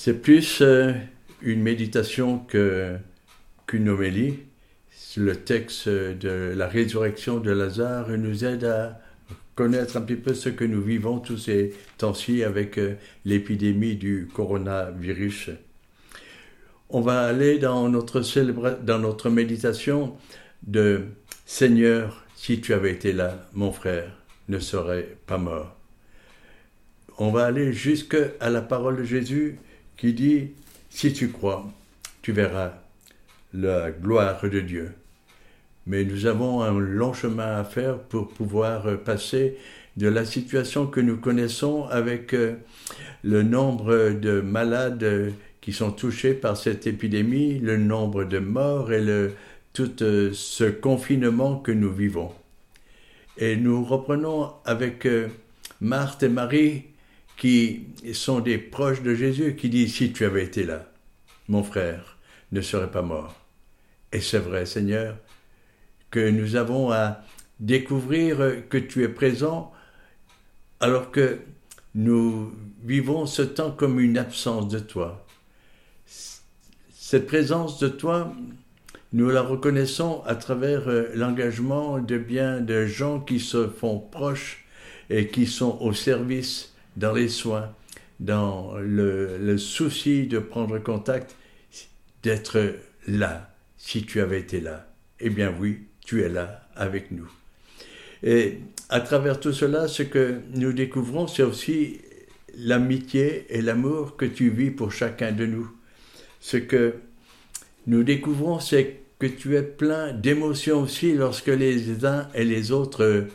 C'est plus une méditation qu'une homélie. Le texte de la résurrection de Lazare nous aide à connaître un petit peu ce que nous vivons tous ces temps-ci avec l'épidémie du coronavirus. On va aller dans notre méditation de « Seigneur, si tu avais été là, mon frère ne serait pas mort ». On va aller jusqu'à la parole de Jésus qui dit « Si tu crois, tu verras la gloire de Dieu ». Mais nous avons un long chemin à faire pour pouvoir passer de la situation que nous connaissons avec le nombre de malades qui sont touchés par cette épidémie, le nombre de morts et tout ce confinement que nous vivons. Et nous reprenons avec Marthe et Marie qui sont des proches de Jésus qui disent « Si tu avais été là, mon frère ne serait pas mort ». Et c'est vrai, Seigneur, que nous avons à découvrir que tu es présent alors que nous vivons ce temps comme une absence de toi. Cette présence de toi, nous la reconnaissons à travers l'engagement de bien de gens qui se font proches et qui sont au service dans les soins, dans le souci de prendre contact, d'être là, si tu avais été là. Eh bien oui, tu es là avec nous. Et à travers tout cela, ce que nous découvrons, c'est aussi l'amitié et l'amour que tu vis pour chacun de nous. Ce que nous découvrons, c'est que tu es plein d'émotions aussi lorsque les uns et les autres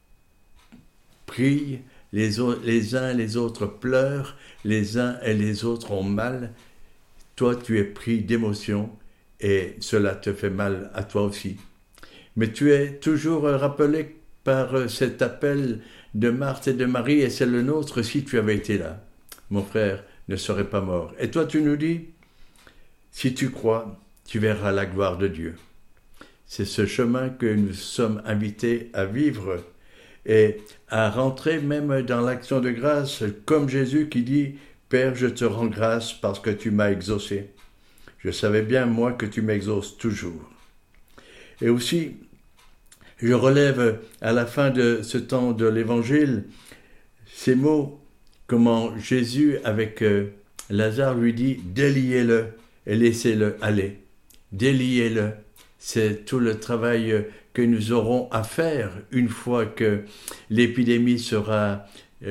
prient, les uns et les autres pleurent, les uns et les autres ont mal. Toi, tu es pris d'émotions et cela te fait mal à toi aussi. Mais tu es toujours rappelé par cet appel de Marthe et de Marie, et c'est le nôtre si tu avais été là. Mon frère ne serait pas mort. Et toi, tu nous dis, si tu crois, tu verras la gloire de Dieu. C'est ce chemin que nous sommes invités à vivre et à rentrer même dans l'action de grâce, comme Jésus qui dit, « Père, je te rends grâce parce que tu m'as exaucé. Je savais bien, moi, que tu m'exauces toujours. » Et aussi, je relève à la fin de ce temps de l'Évangile ces mots, comment Jésus, avec Lazare, lui dit « Déliez-le et laissez-le aller. » Déliez-le, c'est tout le travail que nous aurons à faire une fois que l'épidémie sera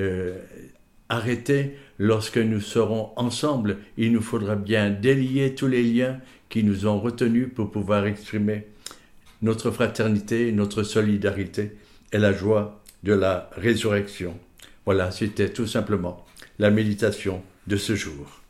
arrêtée. Lorsque nous serons ensemble, il nous faudra bien délier tous les liens qui nous ont retenus pour pouvoir exprimer notre fraternité, notre solidarité et la joie de la résurrection. Voilà, c'était tout simplement la méditation de ce jour.